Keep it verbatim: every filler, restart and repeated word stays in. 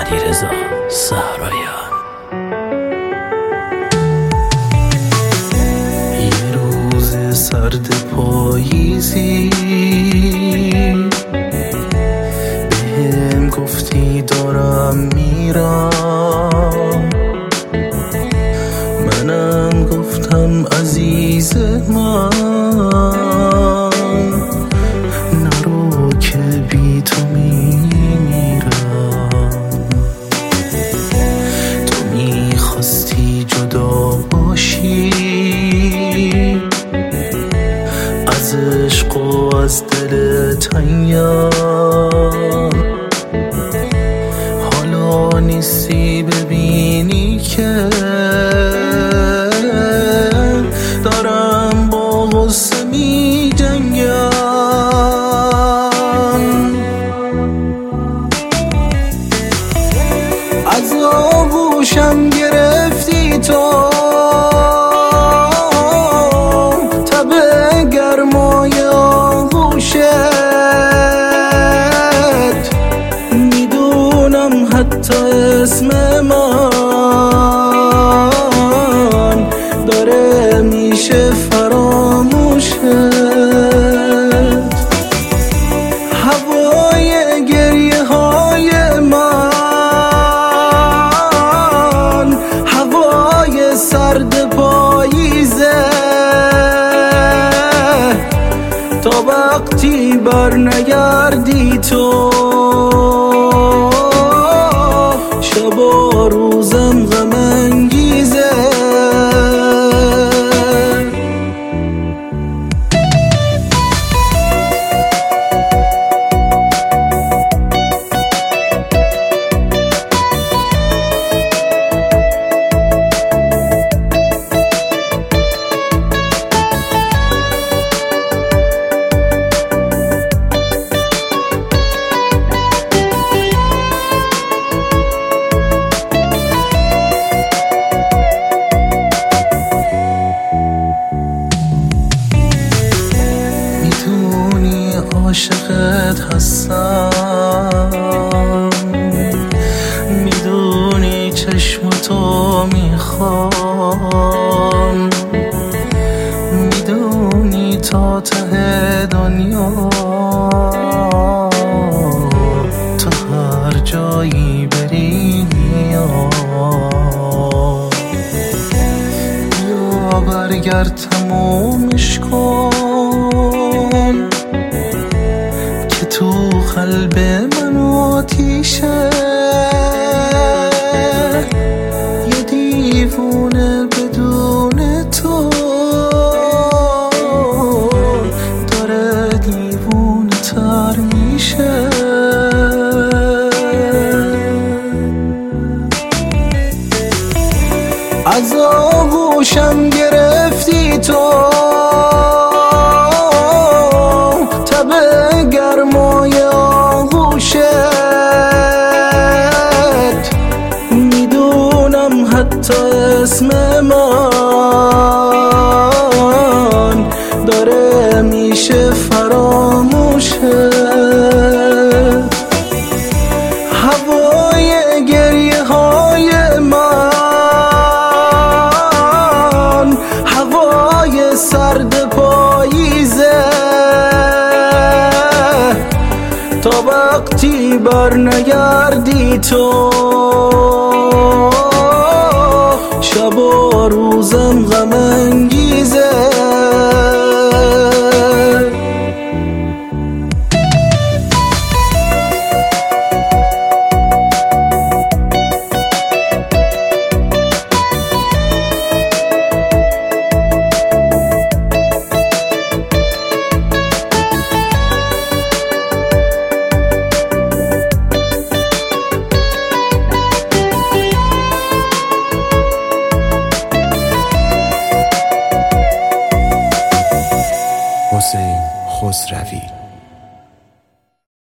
علیرضا صحرایان. یه روز سرد پاییزی بهم گفتی دارم میرم، منم گفتم عزیز من نرو که بی تو میمیرم. تو میخواستی جدا باشی از عشق و از دل تنگم، حالا نیستی ببینی که دارم با غصه می جنگم. از آغوشم گرفتی تو تب گرمای آغوشت، میدونم حتی اسم من داره میشه فراموشت. هوای گریه های من هوای سرد پاییزه، تا وقتی بر نگردی تو شب و روزم غم انگیزه. میدونی عاشقت هستم، میدونی چشم تو میخوام، میدونی تا ته دنیا تو هر جایی بری میام. بیا برگرد تمومش کن که تو قلب من آتیشه، یه دیوونه بدون تو داره دیوونه تر میشه. از آغوشم گرفتی تو تب گرمای آغوشت، میدونم حتی اسم من داره میشه فراموشت. هوای گریه های من هوای سرد پاییزه، تا وقتی بر نگردی تو شب و روزم غم انگیزه.